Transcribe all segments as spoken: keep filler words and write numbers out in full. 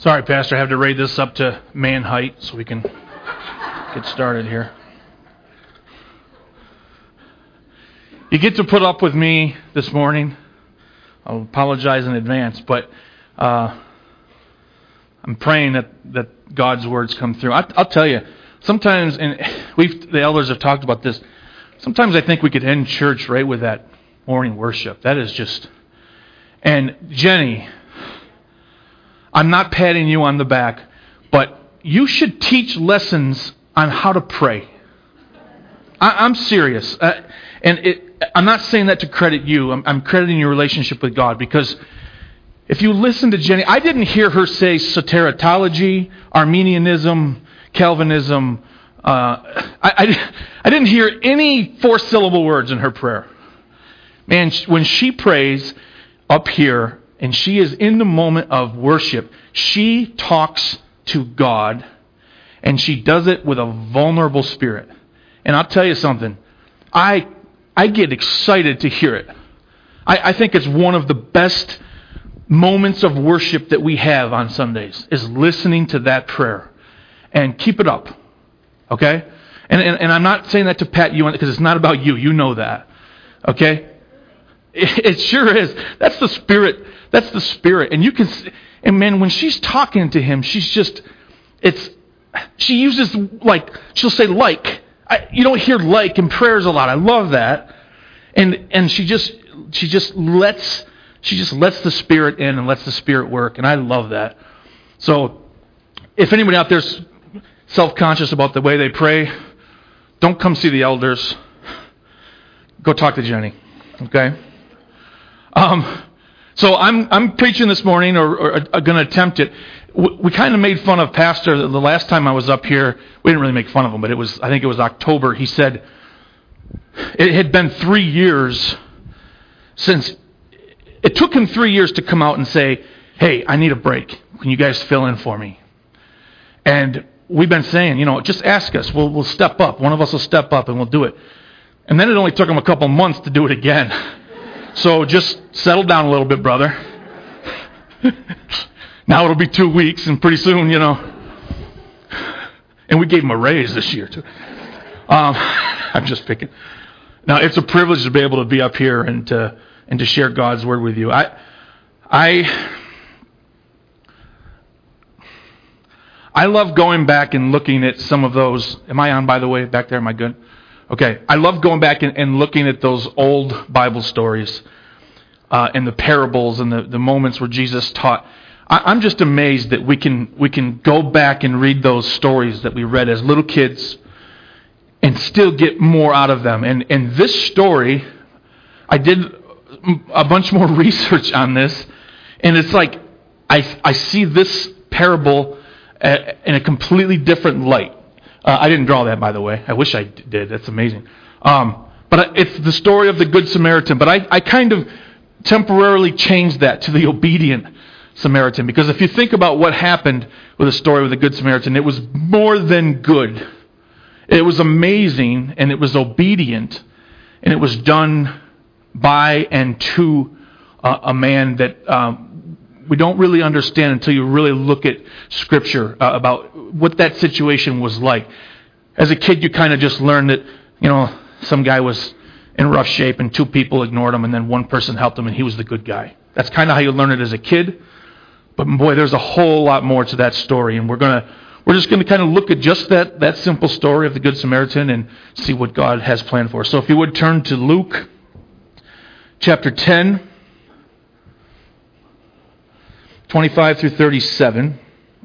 Sorry, Pastor, I have to raise this up to man height so we can get started here. You get to put up with me this morning. I'll apologize in advance, but uh, I'm praying that, that God's words come through. I, I'll tell you, sometimes, and we've the elders have talked about this, sometimes I think we could end church right with that morning worship. That is just... And Jenny, I'm not patting you on the back, but you should teach lessons on how to pray. I, I'm serious. Uh, and it, I'm not saying that to credit you. I'm, I'm crediting your relationship with God, because if you listen to Jenny, I didn't hear her say soteritology, Arminianism, Calvinism. Uh, I, I, I didn't hear any four-syllable words in her prayer. Man, when she prays up here, and she is in the moment of worship, she talks to God, and she does it with a vulnerable spirit. And I'll tell you something, I I get excited to hear it. I, I think it's one of the best moments of worship that we have on Sundays, is listening to that prayer. And keep it up, okay? And and, and I'm not saying that to pat you on, because it's not about you. You know that, okay? It sure is. That's the spirit. That's the spirit. And you can, and man, when she's talking to him, she's just, it's, she uses like, she'll say like. I, you don't hear like in prayers a lot. I love that. And and she just, she just lets, she just lets the Spirit in and lets the Spirit work. And I love that. So, if anybody out there's self-conscious about the way they pray, don't come see the elders. Go talk to Jenny. Okay? Um, so I'm I'm preaching this morning, or, or, or going to attempt it. We, we kind of made fun of Pastor the last time I was up here. We didn't really make fun of him, but it was I think it was October. He said it had been three years since it took him three years to come out and say, "Hey, I need a break. Can you guys fill in for me?" And we've been saying, you know, just ask us. We'll we'll step up. One of us will step up and we'll do it. And then it only took him a couple months to do it again. So just settle down a little bit, brother. Now it'll be two weeks, and pretty soon, you know. And we gave him a raise this year, too. Um, I'm just picking. Now, it's a privilege to be able to be up here and to and to share God's word with you. I, I, I love going back and looking at some of those. Am I on, by the way, back there? Am I good? Okay, I love going back and, and looking at those old Bible stories uh, and the parables and the, the moments where Jesus taught. I, I'm just amazed that we can we can go back and read those stories that we read as little kids and still get more out of them. And, and this story, I did a bunch more research on this, and it's like I, I see this parable in a completely different light. Uh, I didn't draw that, by the way. I wish I did. That's amazing. Um, but it's the story of the Good Samaritan. But I, I kind of temporarily changed that to the obedient Samaritan. Because if you think about what happened with the story with the Good Samaritan, it was more than good. It was amazing, and it was obedient, and it was done by and to uh, a man that um, we don't really understand until you really look at Scripture uh, about what that situation was like. As a kid, you kind of just learned that, you know, some guy was in rough shape and two people ignored him, and then one person helped him, and he was the good guy. That's kind of how you learn it as a kid. But boy, there's a whole lot more to that story, and we're gonna we're just gonna kind of look at just that that simple story of the Good Samaritan and see what God has planned for us. So if you would turn to Luke chapter ten. twenty-five through thirty-seven.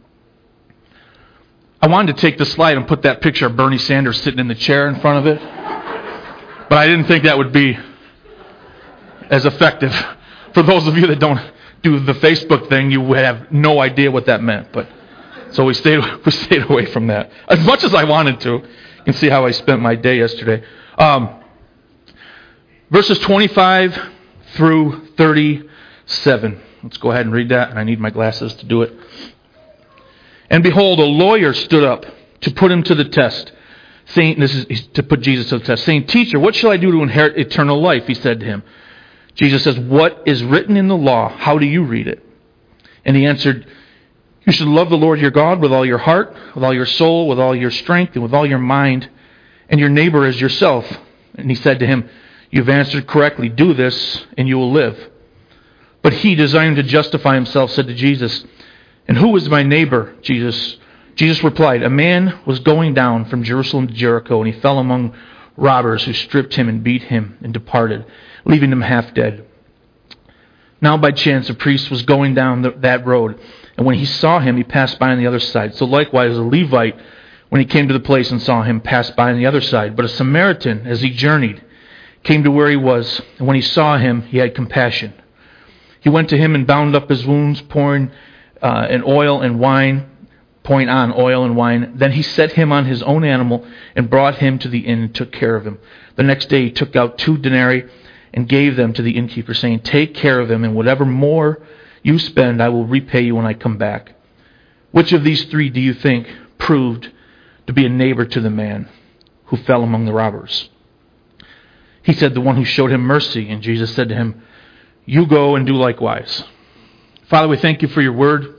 I wanted to take the slide and put that picture of Bernie Sanders sitting in the chair in front of it, but I didn't think that would be as effective. For those of you that don't do the Facebook thing, you would have no idea what that meant. But so we stayed we stayed away from that as much as I wanted to. You can see how I spent my day yesterday. Um, verses twenty-five through thirty-seven. Let's go ahead and read that, and I need my glasses to do it. And behold, a lawyer stood up to put him to the test, saying, this is to put Jesus to the test, saying, "Teacher, what shall I do to inherit eternal life?" He said to him. Jesus says, "What is written in the law? How do you read it?" And he answered, You should love the Lord your God with all your heart, with all your soul, with all your strength, and with all your mind, and your neighbor as yourself. And he said to him, you've answered correctly. Do this, and you will live. But he, desiring to justify himself, said to Jesus, and who is my neighbor? Jesus Jesus replied, a man was going down from Jerusalem to Jericho, and he fell among robbers who stripped him and beat him and departed, leaving him half dead. Now by chance a priest was going down the, that road, and when he saw him, he passed by on the other side. So likewise a Levite, when he came to the place and saw him, passed by on the other side. But a Samaritan, as he journeyed, came to where he was, and when he saw him, he had compassion. He went to him and bound up his wounds, pouring uh, an oil and wine, pouring on oil and wine. Then he set him on his own animal and brought him to the inn and took care of him. The next day he took out two denarii and gave them to the innkeeper, saying, take care of him, and whatever more you spend, I will repay you when I come back. Which of these three do you think proved to be a neighbor to the man who fell among the robbers? He said, the one who showed him mercy. And Jesus said to him, you go and do likewise. Father, we thank you for your word.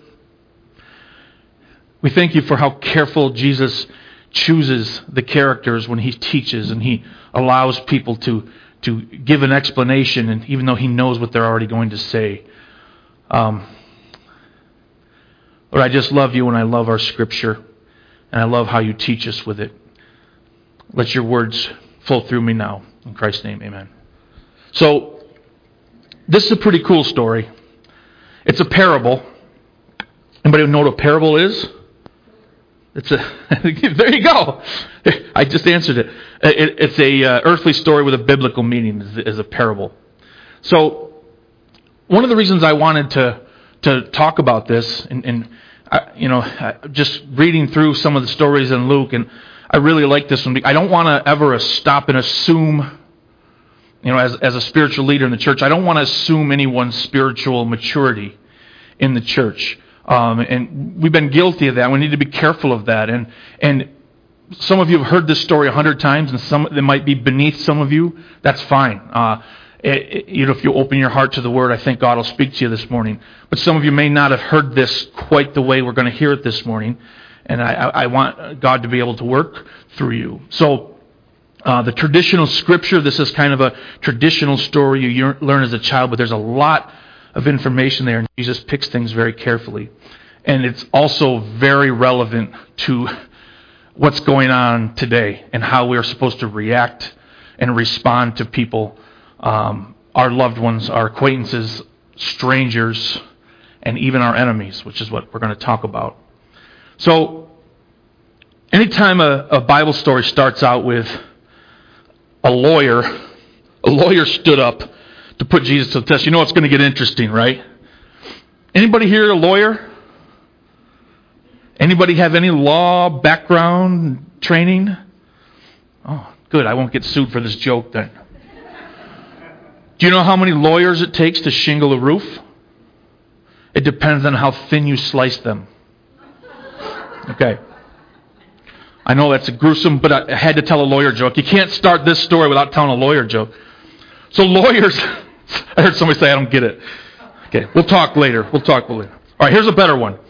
We thank you for how careful Jesus chooses the characters when he teaches, and he allows people to, to give an explanation, and even though he knows what they're already going to say. Um, Lord, I just love you, and I love our scripture, and I love how you teach us with it. Let your words flow through me now. In Christ's name, amen. So, this is a pretty cool story. It's a parable. Anybody know what a parable is? It's a there you go. I just answered it. it it's a uh, earthly story with a biblical meaning. Is, is a parable. So one of the reasons I wanted to to talk about this, and, and I, you know, just reading through some of the stories in Luke, and I really like this one. I don't want to ever stop and assume. You know, as as a spiritual leader in the church, I don't want to assume anyone's spiritual maturity in the church. Um, and we've been guilty of that. We need to be careful of that. And and some of you have heard this story a hundred times, and some it might be beneath some of you. That's fine. Uh, it, it, you know, if you open your heart to the Word, I think God will speak to you this morning. But some of you may not have heard this quite the way we're going to hear it this morning. And I, I want God to be able to work through you. So uh, the traditional scripture, this is kind of a traditional story you learn as a child, but there's a lot of information there, and Jesus picks things very carefully. And it's also very relevant to what's going on today and how we are supposed to react and respond to people, um, our loved ones, our acquaintances, strangers, and even our enemies, which is what we're going to talk about. So, anytime a, a Bible story starts out with a lawyer, a lawyer stood up to put Jesus to the test, you know it's going to get interesting, right? Anybody here a lawyer? Anybody have any law background training? Oh, good. I won't get sued for this joke then. Do you know how many lawyers it takes to shingle a roof? It depends on how thin you slice them. Okay. I know that's a gruesome, but I had to tell a lawyer joke. You can't start this story without telling a lawyer joke. So lawyers, I heard somebody say I don't get it. Okay, we'll talk later. We'll talk later. All right, here's a better one.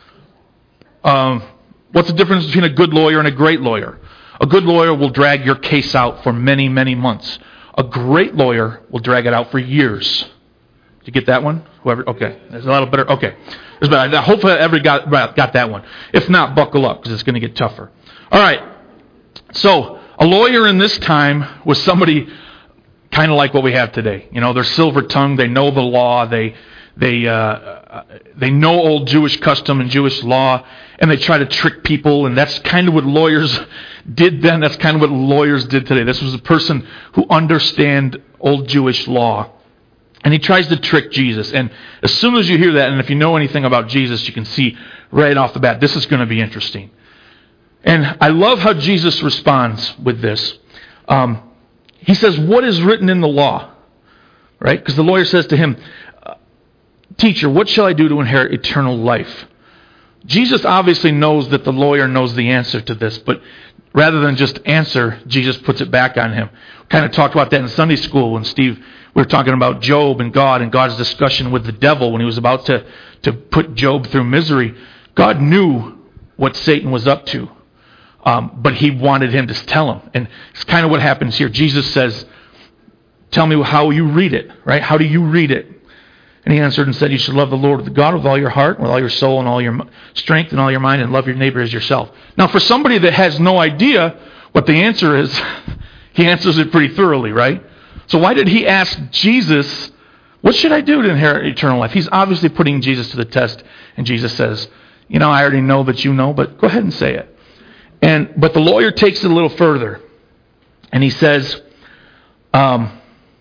Um, what's the difference between a good lawyer and a great lawyer? A good lawyer will drag your case out for many, many months. A great lawyer will drag it out for years. Did you get that one? Whoever? Okay, there's a lot of better. Okay, there's better. Hopefully, everybody got got that one. If not, buckle up because it's going to get tougher. All right. So a lawyer in this time was somebody kind of like what we have today. You know, they're silver-tongued. They know the law. They they uh, they know old Jewish custom and Jewish law, and they try to trick people. And that's kind of what lawyers did then. That's kind of what lawyers did today. This was a person who understand old Jewish law. And he tries to trick Jesus. And as soon as you hear that, and if you know anything about Jesus, you can see right off the bat, this is going to be interesting. And I love how Jesus responds with this. Um, he says, what is written in the law? Right? Because the lawyer says to him, teacher, what shall I do to inherit eternal life? Jesus obviously knows that the lawyer knows the answer to this, but rather than just answer, Jesus puts it back on him. We kind of talked about that in Sunday school when Steve, we were talking about Job and God and God's discussion with the devil when he was about to, to put Job through misery. God knew what Satan was up to, um, but he wanted him to tell him. And it's kind of what happens here. Jesus says, tell me how you read it, right? How do you read it? And he answered and said, you should love the Lord the God with all your heart, with all your soul, and all your strength, and all your mind, and love your neighbor as yourself. Now, for somebody that has no idea what the answer is, he answers it pretty thoroughly, right? So why did he ask Jesus, what should I do to inherit eternal life? He's obviously putting Jesus to the test. And Jesus says, you know, I already know that you know, but go ahead and say it. And But the lawyer takes it a little further. And he says, um...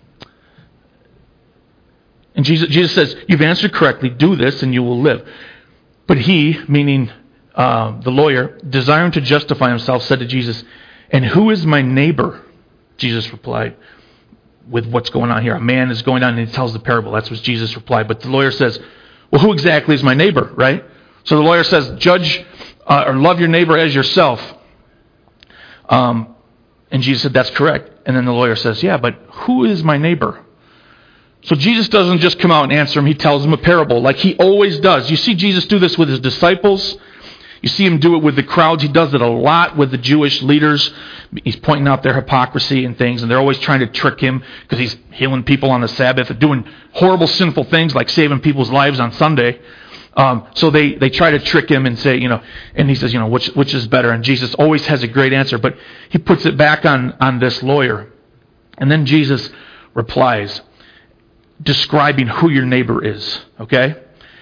And Jesus, Jesus says, you've answered correctly, do this and you will live. But he, meaning uh, the lawyer, desiring to justify himself, said to Jesus, and who is my neighbor? Jesus replied, with what's going on here. A man is going on and he tells the parable. That's what Jesus replied. But the lawyer says, well, who exactly is my neighbor, right? So the lawyer says, judge uh, or love your neighbor as yourself. Um, and Jesus said, that's correct. And then the lawyer says, yeah, but who is my neighbor? So Jesus doesn't just come out and answer him. He tells him a parable like he always does. You see Jesus do this with his disciples. You see him do it with the crowds. He does it a lot with the Jewish leaders. He's pointing out their hypocrisy and things, and they're always trying to trick him because he's healing people on the Sabbath, doing horrible, sinful things like saving people's lives on Sunday. Um, so they, they try to trick him and say, you know, and he says, you know, which which is better? And Jesus always has a great answer, but he puts it back on, on this lawyer. And then Jesus replies, describing who your neighbor is, okay?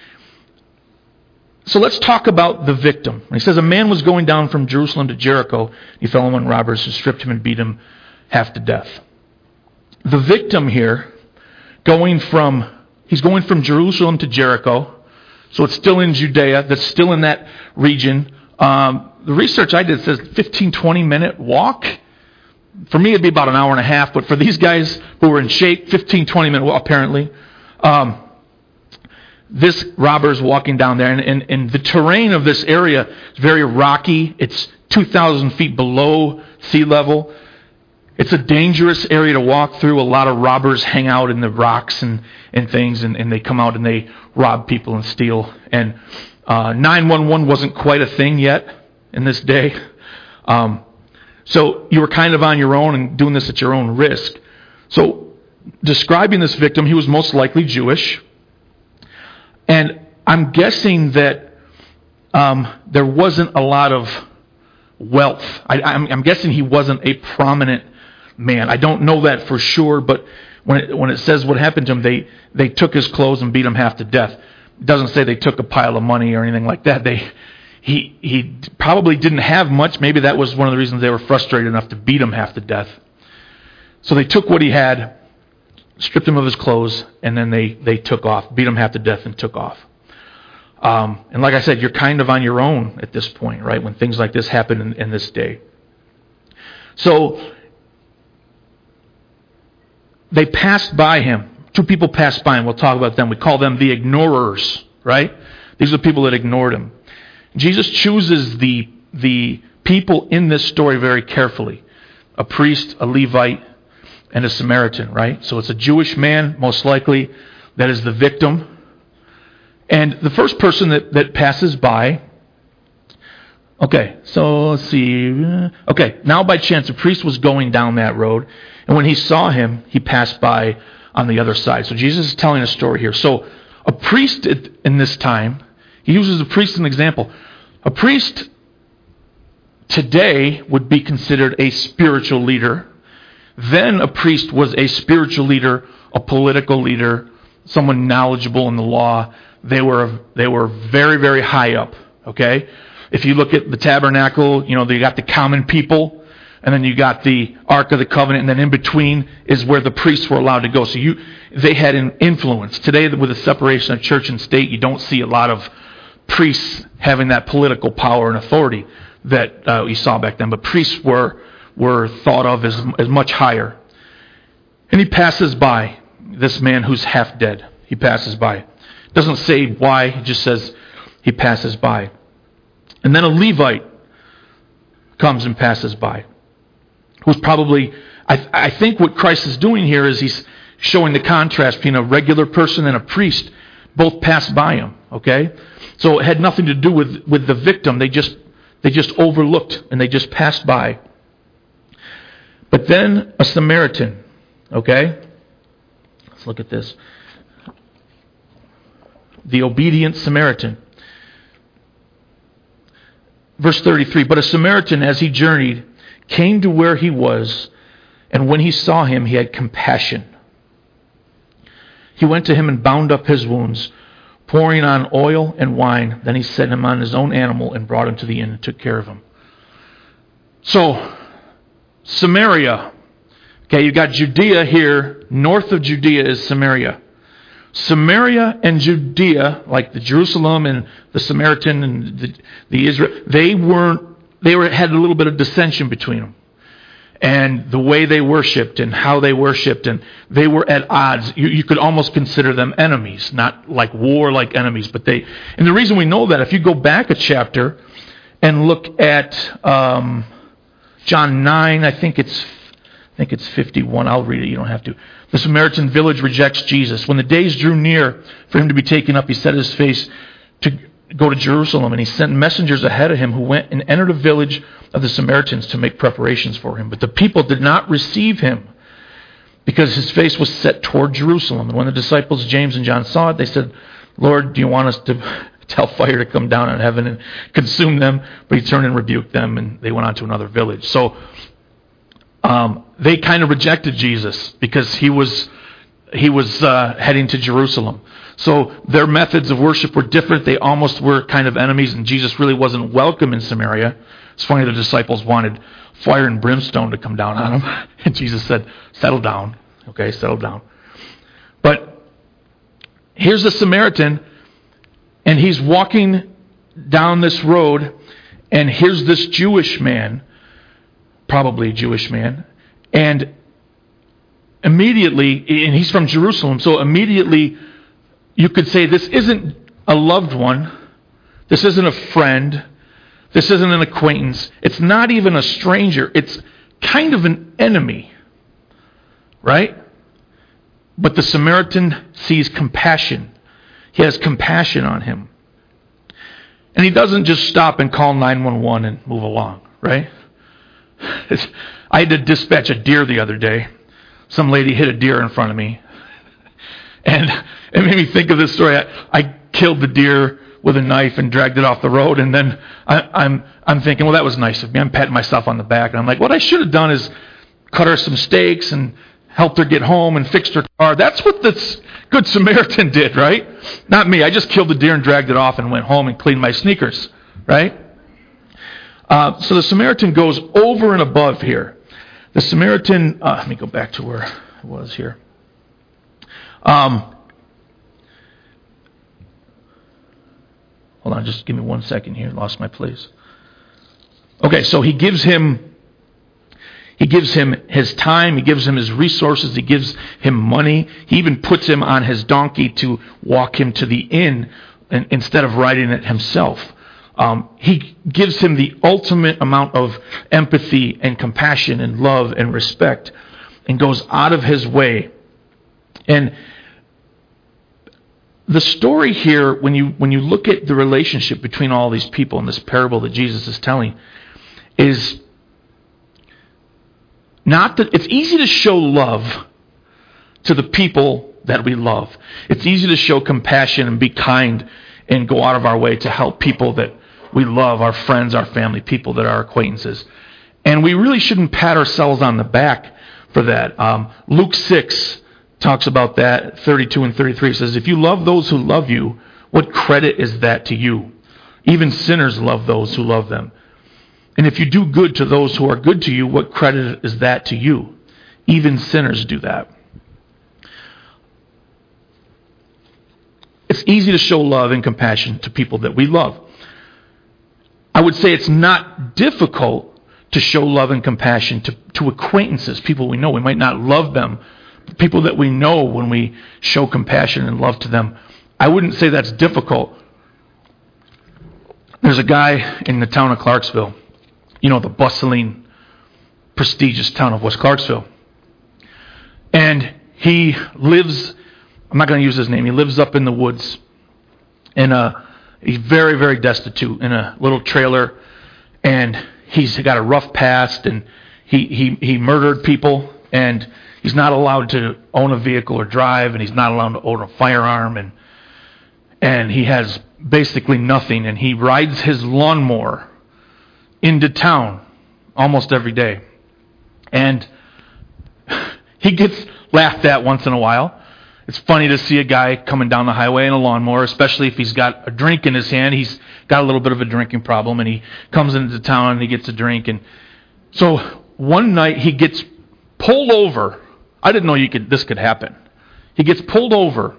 So let's talk about the victim. He says, a man was going down from Jerusalem to Jericho. He fell among robbers who stripped him and beat him half to death. The victim here, going from, he's going from Jerusalem to Jericho, so it's still in Judea, that's still in that region. Um, the research I did says fifteen, twenty minute walk. For me, it'd be about an hour and a half, but for these guys who were in shape, fifteen, twenty minutes, well, apparently. Um, this robber's walking down there, and, and, and the terrain of this area is very rocky. It's two thousand feet below sea level. It's a dangerous area to walk through. A lot of robbers hang out in the rocks and, and things, and, and they come out and they rob people and steal. And uh, nine one one wasn't quite a thing yet in this day. Um So you were kind of on your own and doing this at your own risk. So describing this victim, he was most likely Jewish. And I'm guessing that um, there wasn't a lot of wealth. I, I'm, I'm guessing he wasn't a prominent man. I don't know that for sure, but when it, when it says what happened to him, they, they took his clothes and beat him half to death. It doesn't say they took a pile of money or anything like that. They... He he probably didn't have much. Maybe that was one of the reasons they were frustrated enough to beat him half to death. So they took what he had, stripped him of his clothes, and then they, they took off, beat him half to death and took off. Um, and like I said, you're kind of on your own at this point, right, when things like this happen in, in this day. So they passed by him. Two people passed by him. We'll talk about them. We call them the ignorers, right? These are the people that ignored him. Jesus chooses the the people in this story very carefully. A priest, a Levite, and a Samaritan, right? So it's a Jewish man, most likely, that is the victim. And the first person that, that passes by, okay, so let's see. Okay, now by chance, a priest was going down that road, and when he saw him, he passed by on the other side. So Jesus is telling a story here. So a priest in this time, he uses a priest as an example. A priest today would be considered a spiritual leader. Then a priest was a spiritual leader, a political leader, someone knowledgeable in the law. They were they were very, very high up. Okay? If you look at the tabernacle, you know, they got the common people, and then you got the Ark of the Covenant, and then in between is where the priests were allowed to go. So you they had an influence. Today, with the separation of church and state, you don't see a lot of priests having that political power and authority that uh, we saw back then. But priests were were thought of as as much higher. And he passes by this man who's half dead. He passes by. Doesn't say why. He just says he passes by. And then a Levite comes and passes by. Who's probably, I, I think what Christ is doing here is he's showing the contrast between a regular person and a priest. Both pass by him. Okay? So it had nothing to do with, with the victim. They just they just overlooked and they just passed by. But then a Samaritan, okay? Let's look at this. The obedient Samaritan. Verse thirty-three, but a Samaritan, as he journeyed, came to where he was, and when he saw him, he had compassion. He went to him and bound up his wounds, pouring on oil and wine. Then he set him on his own animal and brought him to the inn and took care of him. So, Samaria. Okay, you've got Judea here. North of Judea is Samaria. Samaria and Judea, like the Jerusalem and the Samaritan and the, the Israel, they weren't. They were had a little bit of dissension between them, and the way they worshipped and how they worshipped, and they were at odds. You, you could almost consider them enemies, not like war like enemies, but they. And the reason we know that, if you go back a chapter and look at um, John nine, I think it's. I think it's fifty-one. I'll read it. You don't have to. The Samaritan village rejects Jesus. When the days drew near for him to be taken up, he set his face to go to Jerusalem, and he sent messengers ahead of him who went and entered a village of the Samaritans to make preparations for him. But the people did not receive him because his face was set toward Jerusalem. And when the disciples James and John saw it, they said, Lord, do you want us to tell fire to come down on heaven and consume them? But he turned and rebuked them, and they went on to another village. So Um, they kind of rejected Jesus because he was he was uh, heading to Jerusalem. So their methods of worship were different. They almost were kind of enemies, and Jesus really wasn't welcome in Samaria. It's funny, the disciples wanted fire and brimstone to come down on them, and Jesus said, settle down. Okay, settle down. But here's the Samaritan, and he's walking down this road, and here's this Jewish man, probably a Jewish man, and immediately, and he's from Jerusalem, so immediately you could say this isn't a loved one, this isn't a friend, this isn't an acquaintance, it's not even a stranger, it's kind of an enemy, right? But the Samaritan sees compassion. He has compassion on him. And he doesn't just stop and call nine one one and move along, right? I had to dispatch a deer the other day. Some lady hit a deer in front of me. And it made me think of this story. I, I killed the deer with a knife and dragged it off the road. And then I, I'm I'm thinking, well, that was nice of me. I'm patting myself on the back. And I'm like, what I should have done is cut her some steaks and helped her get home and fixed her car. That's what this good Samaritan did, right? Not me. I just killed the deer and dragged it off and went home and cleaned my sneakers, right? Uh, so the Samaritan goes over and above here. The Samaritan, uh, let me go back to where I was here. Um, hold on, just give me one second here. Lost my place. Okay, so he gives him, he gives him his time. He gives him his resources. He gives him money. He even puts him on his donkey to walk him to the inn instead of riding it himself. Um, he gives him the ultimate amount of empathy and compassion and love and respect and goes out of his way. And the story here, when you when you look at the relationship between all these people in this parable that Jesus is telling, is not that it's easy to show love to the people that we love. It's easy to show compassion and be kind and go out of our way to help people that we love, our friends, our family, people that are acquaintances. And we really shouldn't pat ourselves on the back for that. Um, Luke six talks about that, thirty-two and thirty-three. It says, if you love those who love you, what credit is that to you? Even sinners love those who love them. And if you do good to those who are good to you, what credit is that to you? Even sinners do that. It's easy to show love and compassion to people that we love. I would say it's not difficult to show love and compassion to, to acquaintances, people we know. We might not love them, but people that we know, when we show compassion and love to them, I wouldn't say that's difficult. There's a guy in the town of Clarksville, you know, the bustling, prestigious town of West Clarksville. And he lives, I'm not going to use his name, he lives up in the woods. And uh, he's very, very destitute in a little trailer. And he's got a rough past. And he, he, he murdered people. And he's not allowed to own a vehicle or drive. And he's not allowed to own a firearm. And and he has basically nothing. And he rides his lawnmower into town almost every day. And he gets laughed at once in a while. It's funny to see a guy coming down the highway in a lawnmower, especially if he's got a drink in his hand. He's got a little bit of a drinking problem, and he comes into town and he gets a drink. And so one night he gets pulled over. I didn't know you could this could happen. He gets pulled over,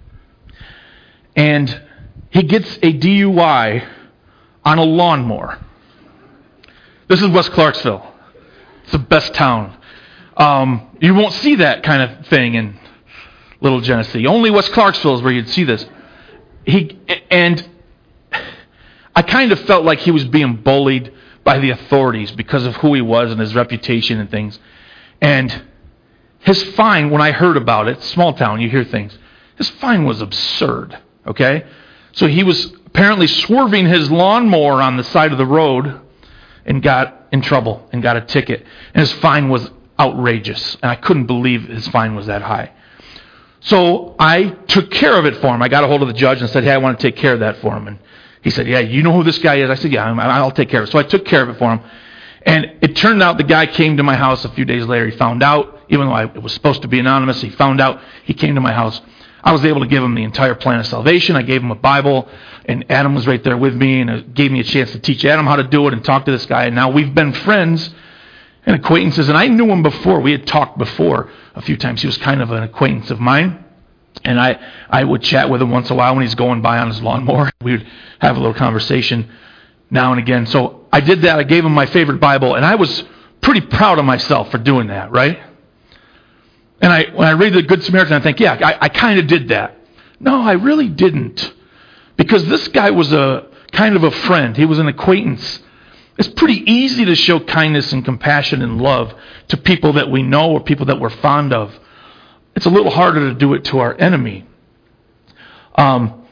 and he gets a D U I on a lawnmower. This is West Clarksville. It's the best town. Um, you won't see that kind of thing in Little Genesee. Only West Clarksville is where you'd see this. He and I kind of felt like he was being bullied by the authorities because of who he was and his reputation and things. And his fine, when I heard about it, small town, you hear things. His fine was absurd. Okay, so he was apparently swerving his lawnmower on the side of the road and got in trouble and got a ticket. And his fine was outrageous. And I couldn't believe his fine was that high. So I took care of it for him. I got a hold of the judge and said, hey, I want to take care of that for him. And he said, yeah, you know who this guy is? I said, yeah, I'll take care of it. So I took care of it for him. And it turned out the guy came to my house a few days later. He found out, even though I, it was supposed to be anonymous, he found out. He came to my house. I was able to give him the entire plan of salvation. I gave him a Bible, and Adam was right there with me, and it gave me a chance to teach Adam how to do it and talk to this guy. And now we've been friends and acquaintances, and I knew him before. We had talked before a few times. He was kind of an acquaintance of mine, and I, I would chat with him once in a while when he's going by on his lawnmower. We would have a little conversation now and again. So I did that. I gave him my favorite Bible, and I was pretty proud of myself for doing that, right? And I, when I read the Good Samaritan, I think, yeah, I, I kind of did that. No, I really didn't. Because this guy was a kind of a friend. He was an acquaintance. It's pretty easy to show kindness and compassion and love to people that we know or people that we're fond of. It's a little harder to do it to our enemy. Um,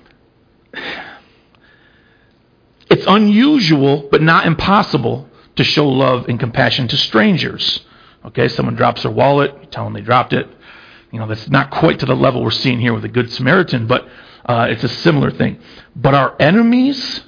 it's unusual, but not impossible, to show love and compassion to strangers. Okay, someone drops their wallet, you tell them they dropped it. You know, that's not quite to the level we're seeing here with the Good Samaritan, but uh, it's a similar thing. But our enemies,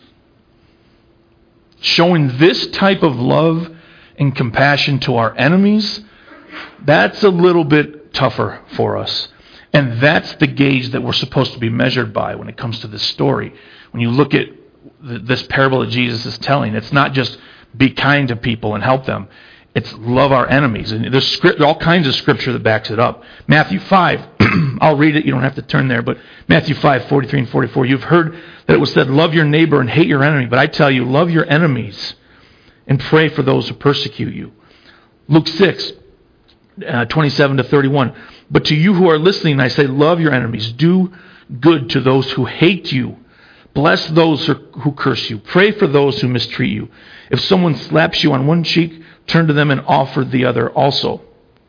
showing this type of love and compassion to our enemies, that's a little bit tougher for us. And that's the gauge that we're supposed to be measured by when it comes to this story. When you look at this parable that Jesus is telling, it's not just be kind to people and help them. It's love our enemies. And there's script, all kinds of scripture that backs it up. Matthew five, I'll read it. You don't have to turn there. But Matthew five, forty-three and forty-four. You've heard that it was said, love your neighbor and hate your enemy. But I tell you, love your enemies and pray for those who persecute you. Luke six, uh, twenty-seven to thirty-one. But to you who are listening, I say, love your enemies. Do good to those who hate you. Bless those who curse you. Pray for those who mistreat you. If someone slaps you on one cheek, turn to them and offer the other also.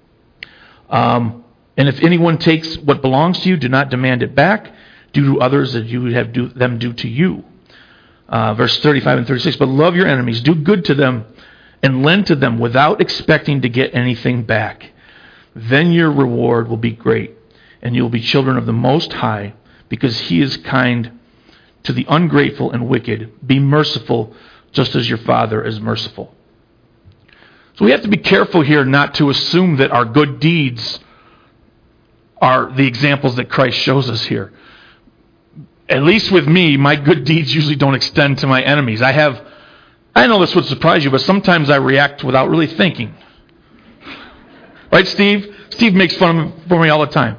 Um, and if anyone takes what belongs to you, do not demand it back. Do to others as you would have do, them do to you. Uh, verse thirty-five and thirty-six. But love your enemies. Do good to them and lend to them without expecting to get anything back. Then your reward will be great, and you will be children of the Most High, because He is kind to the ungrateful and wicked. Be merciful, just as your Father is merciful. So we have to be careful here not to assume that our good deeds are the examples that Christ shows us here. At least with me, my good deeds usually don't extend to my enemies. I have, I know this would surprise you, but sometimes I react without really thinking. Right, Steve? Steve makes fun of me, for me all the time.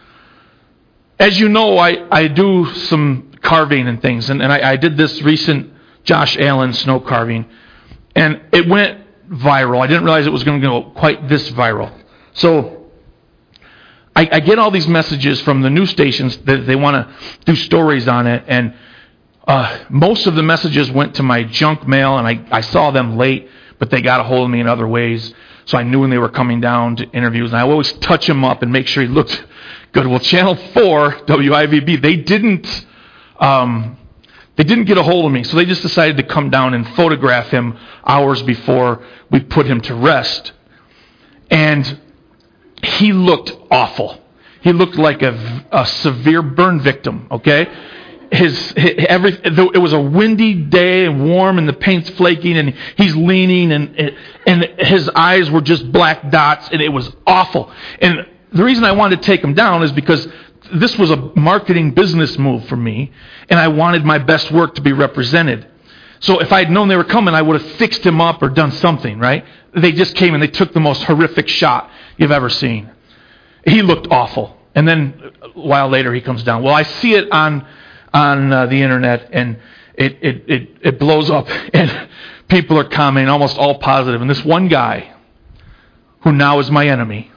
As you know, I, I do some carving and things, and, and I, I did this recent Josh Allen snow carving, and it went viral. I didn't realize it was going to go quite this viral. So I, I get all these messages from the news stations that they want to do stories on it, and uh, most of the messages went to my junk mail, and I, I saw them late, but they got a hold of me in other ways. So I knew when they were coming down to interviews, and I always touch him up and make sure he looked good. Well, Channel four, W I V B, they didn't um, They didn't get a hold of me, so they just decided to come down and photograph him hours before we put him to rest. And he looked awful. He looked like a, a severe burn victim, okay? His, his every it was a windy day and warm, and the paint's flaking, and he's leaning, and and his eyes were just black dots, and it was awful. And the reason I wanted to take him down is because this was a marketing business move for me, and I wanted my best work to be represented. So if I had known they were coming, I would have fixed him up or done something, right? They just came and they took the most horrific shot you've ever seen. He looked awful. And then a while later he comes down. Well, I see it on on uh, the internet, and it, it, it, it blows up, and people are commenting, almost all positive. And this one guy, who now is my enemy,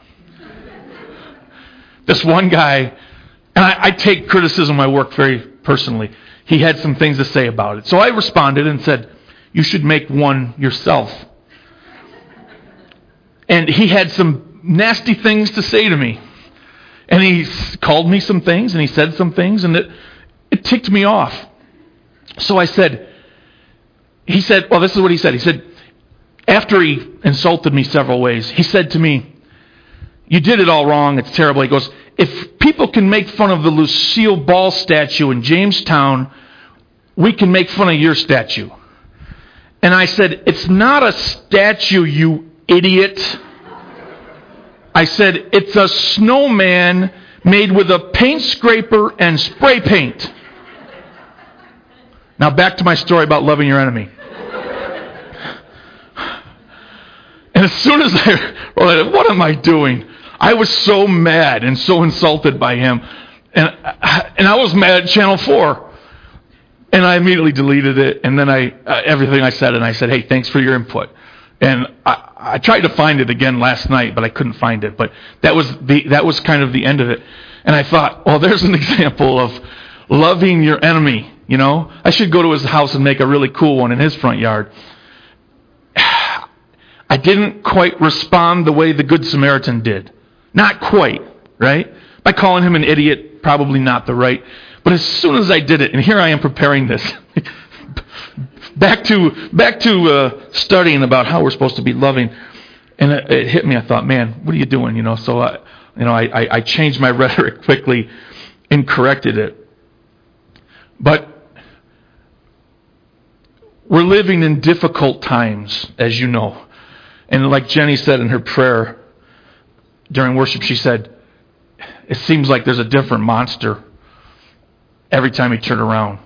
this one guy, and I, I take criticism of my work very personally. He had some things to say about it. So I responded and said, you should make one yourself. And he had some nasty things to say to me. And he called me some things, and he said some things, and it, it ticked me off. So I said, he said, well, this is what he said. He said, after he insulted me several ways, he said to me, you did it all wrong, it's terrible. He goes, if people can make fun of the Lucille Ball statue in Jamestown, we can make fun of your statue. And I said, it's not a statue, you idiot. I said, it's a snowman made with a paint scraper and spray paint. Now back to my story about loving your enemy. And as soon as I, well, what am I doing? I was so mad and so insulted by him. And, and I was mad at Channel four. And I immediately deleted it. And then I, uh, everything I said, and I said, hey, thanks for your input. And I, I tried to find it again last night, but I couldn't find it. But that was the that was kind of the end of it. And I thought, well, there's an example of loving your enemy. You know, I should go to his house and make a really cool one in his front yard. I didn't quite respond the way the Good Samaritan did. Not quite, right? By calling him an idiot, probably not the right. But as soon as I did it, and here I am preparing this, back to back to uh, studying about how we're supposed to be loving, and it, it hit me. I thought, man, what are you doing? You know, so I, you know, I, I, I changed my rhetoric quickly and corrected it. But we're living in difficult times, as you know. And like Jenny said in her prayer during worship, she said, it seems like there's a different monster every time you turn around.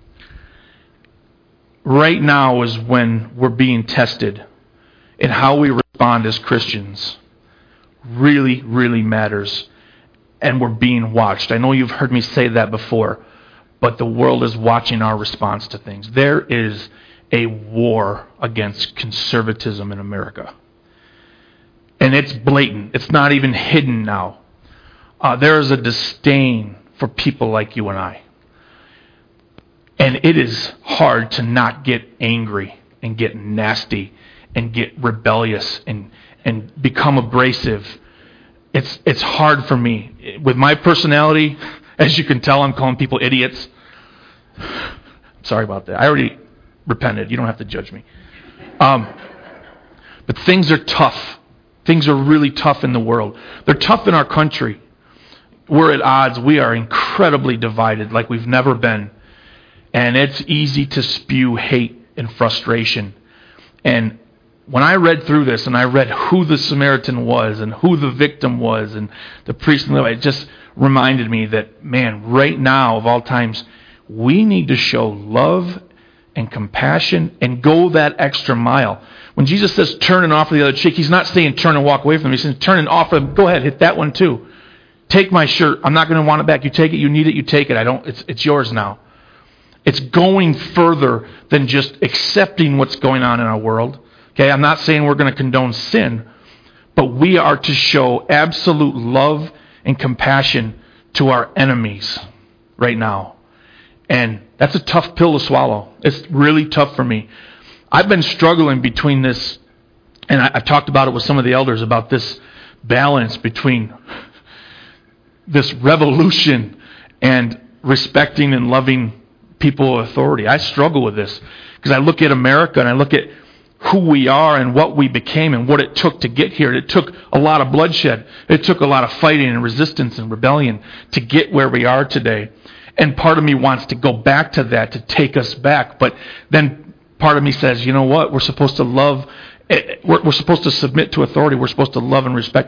Right now is when we're being tested, and how we respond as Christians really, really matters. And we're being watched. I know you've heard me say that before, but the world is watching our response to things. There is a war against conservatism in America. And it's blatant. It's not even hidden now. Uh, there is a disdain for people like you and I. And it is hard to not get angry and get nasty and get rebellious and, and become abrasive. It's it's hard for me. With my personality, as you can tell, I'm calling people idiots. Sorry about that. I already repented. You don't have to judge me. Um, but things are tough. Things are really tough in the world. They're tough in our country. We're at odds. We are incredibly divided like we've never been. And it's easy to spew hate and frustration. And when I read through this and I read who the Samaritan was and who the victim was and the priest, and the, it just reminded me that, man, right now of all times, we need to show love and compassion and go that extra mile. When Jesus says turn and offer the other cheek, he's not saying turn and walk away from them. He's saying turn and offer them. Go ahead, hit that one too. Take my shirt. I'm not going to want it back. You take it. You need it. You take it. I don't. It's it's yours now. It's going further than just accepting what's going on in our world. Okay, I'm not saying we're going to condone sin, but we are to show absolute love and compassion to our enemies right now. And that's a tough pill to swallow. It's really tough for me. I've been struggling between this, and I, I've talked about it with some of the elders, about this balance between this revolution and respecting and loving people of authority. I struggle with this because I look at America and I look at who we are and what we became and what it took to get here. It took a lot of bloodshed. It took a lot of fighting and resistance and rebellion to get where we are today. And part of me wants to go back to that, to take us back. But then part of me says, you know what? We're supposed to love, we're, we're supposed to submit to authority. We're supposed to love and respect.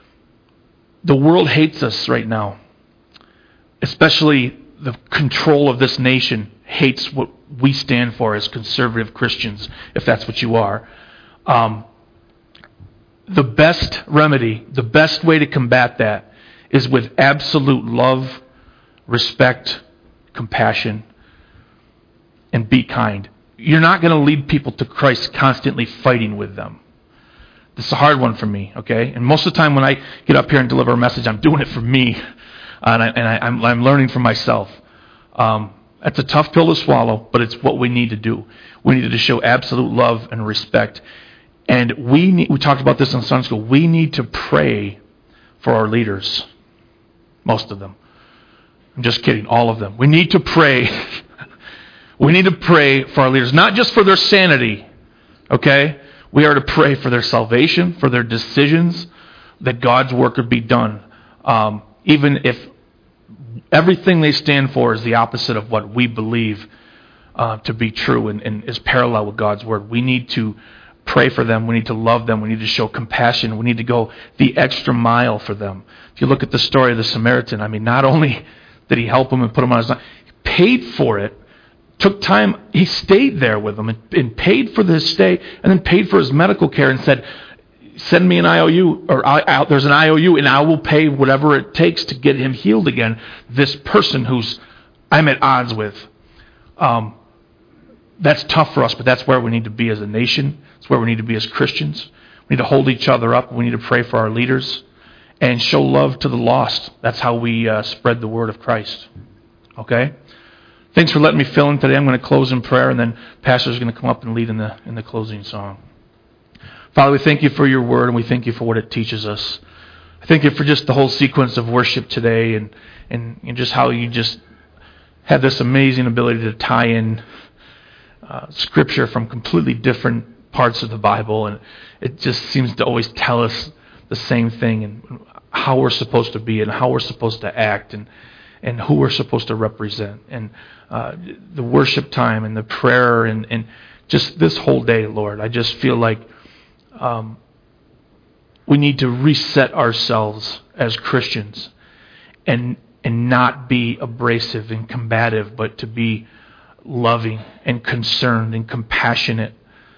The world hates us right now. Especially the control of this nation hates what we stand for as conservative Christians, if that's what you are. Um, the best remedy, the best way to combat that is with absolute love, respect, compassion, and be kind. You're not going to lead people to Christ constantly fighting with them. This is a hard one for me, okay? And most of the time when I get up here and deliver a message, I'm doing it for me, and, I, and I, I'm, I'm learning for myself. Um, That's a tough pill to swallow, but it's what we need to do. We need to show absolute love and respect. And we need, we talked about this in Sunday school, we need to pray for our leaders. Most of them. I'm just kidding, all of them. We need to pray. We need to pray for our leaders, not just for their sanity, okay? We are to pray for their salvation, for their decisions, that God's work would be done. Um, even if everything they stand for is the opposite of what we believe uh, to be true and, and is parallel with God's Word. We need to pray for them. We need to love them. We need to show compassion. We need to go the extra mile for them. If you look at the story of the Samaritan, I mean, not only did he help him and put him on his life, he paid for it, took time, he stayed there with him and, and paid for his stay and then paid for his medical care and said, send me an I O U, or I, I, there's an I O U, and I will pay whatever it takes to get him healed again. This person who's I'm at odds with. Um, that's tough for us, but that's where we need to be as a nation. It's where we need to be as Christians. We need to hold each other up. We need to pray for our leaders and show love to the lost. That's how we uh, spread the word of Christ. Okay? Thanks for letting me fill in today. I'm going to close in prayer, and then Pastor's going to come up and lead in the in the closing song. Father, we thank you for your word, and we thank you for what it teaches us. I thank you for just the whole sequence of worship today, and, and, and just how you just have this amazing ability to tie in uh, Scripture from completely different parts of the Bible, and it just seems to always tell us the same thing, and how we're supposed to be, and how we're supposed to act, and, and who we're supposed to represent, and uh, the worship time, and the prayer, and, and just this whole day, Lord. I just feel like Um, we need to reset ourselves as Christians and and not be abrasive and combative, but to be loving and concerned and compassionate.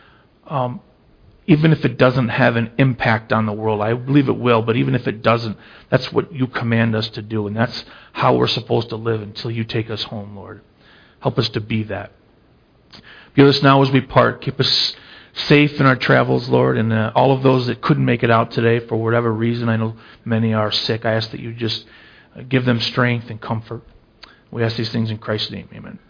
Um, even if it doesn't have an impact on the world, I believe it will, but even if it doesn't, that's what you command us to do, and that's how we're supposed to live until you take us home, Lord. Help us to be that. Be with us now as we part. Keep us safe in our travels, Lord, and uh, all of those that couldn't make it out today for whatever reason. I know many are sick. I ask that you just uh, give them strength and comfort. We ask these things in Christ's name. Amen.